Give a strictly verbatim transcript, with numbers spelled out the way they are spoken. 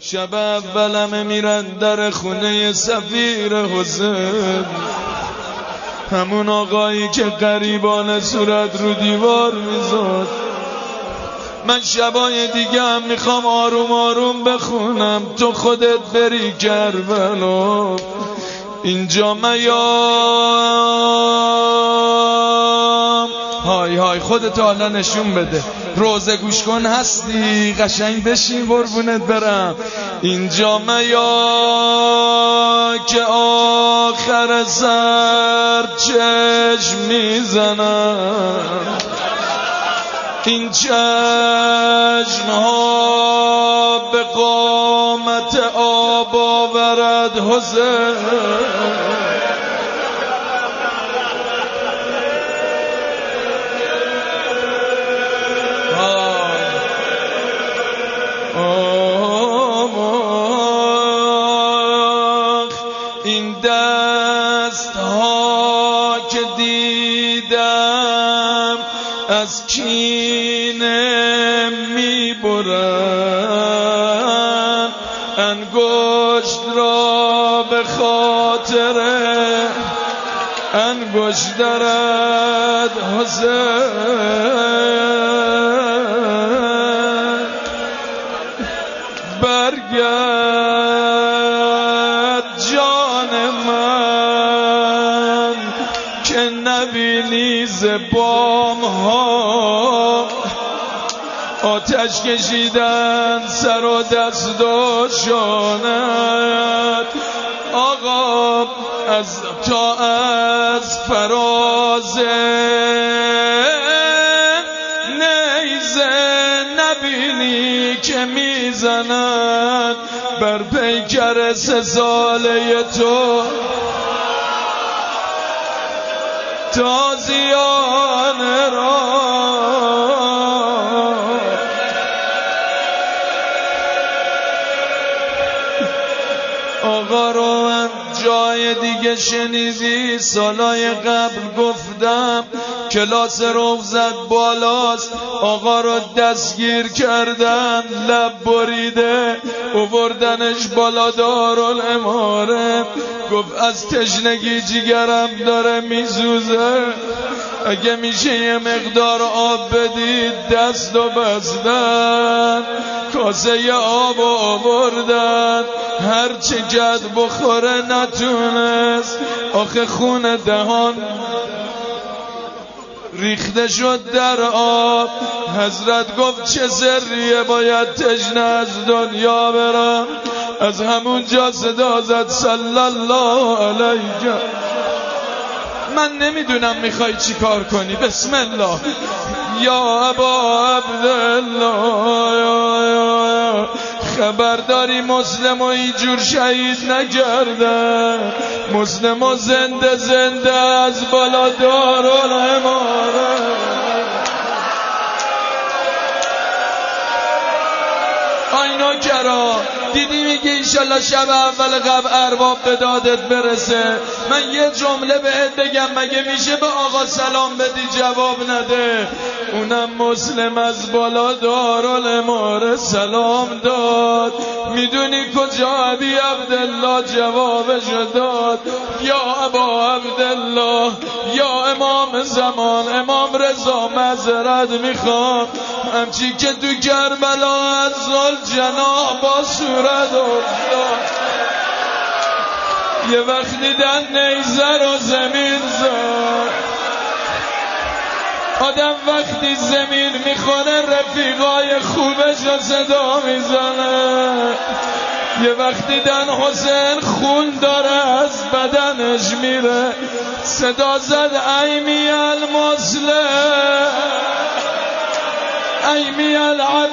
شب اولمه میرن در خونه سفیر حسین، همون آقایی که غریبانه صورت رو دیوار میذاد. من شبای دیگه هم میخوام آروم آروم بخونم، تو خودت بری کربلا. اینجا میام های های خودت حالا نشون بده، روزه گوش کن هستی، قشنگ بشین قربونت برم. اینجا میا که آخر سر چشم میزنم، این چشم ها به قامت آب آورد حسین. این دست ها که دیدم از کینه میبرن، انگشت را به خاطر انگشت درد حسین. برگرد جان من که نبینی ز بام ها آتش کشیدن سر و دست و شانت. آقا از تا از فراز نیزه نبینی که میزند بر پیکر سه ساله تو تازیانه را. آقا رو من جای دیگه شنیدی، سالای قبل گفتم کلاس روزت بالاست، آقا رو دستگیر کردن، لب بریده اووردنش بالا دارالعماره. گفت از تشنگی جیگرم داره میسوزه، اگه میشه یه مقدار آب بدید. دست و بستن، کاسه آب و آوردن، هرچی جد بخوره نتونست، آخه خون دهان ریخته شد در آب. حضرت گفت چه سریه، باید تشنه از دنیا برم. از همون جا صدا زد صلی الله علیه. من نمیدونم میخوای چی کار کنی، بسم الله. یا ابا عبدالله، یا یا خبرداری مسلم و اینجور شهید نکردن، مسلم و زنده زنده از بالا دارالعماره. آینا کرا دیدی میگه ایشالله شب اول قبل ارباب به دادت برسه. من یه جمله بهت بگم، مگه میشه به آقا سلام بدی جواب نده؟ اونم مسلم از بالا دارالعماره سلام داد. میدونی کجا ابی عبدالله جوابش داد؟ یا ابا عبدالله، یا امام زمان، امام رضا معذرت میخوام، همچی که تو کربلا از ذوالجناح با صورت افتاد، یه وقت دیدن نیزه رو زمین زد. آدم وقتی زمین میخونه رفیقای خوبش رو صدا میزنه. یه وقت دیدن حسین خون داره از بدنش میره، صدا زد ایمی المسلم، ایمی العبد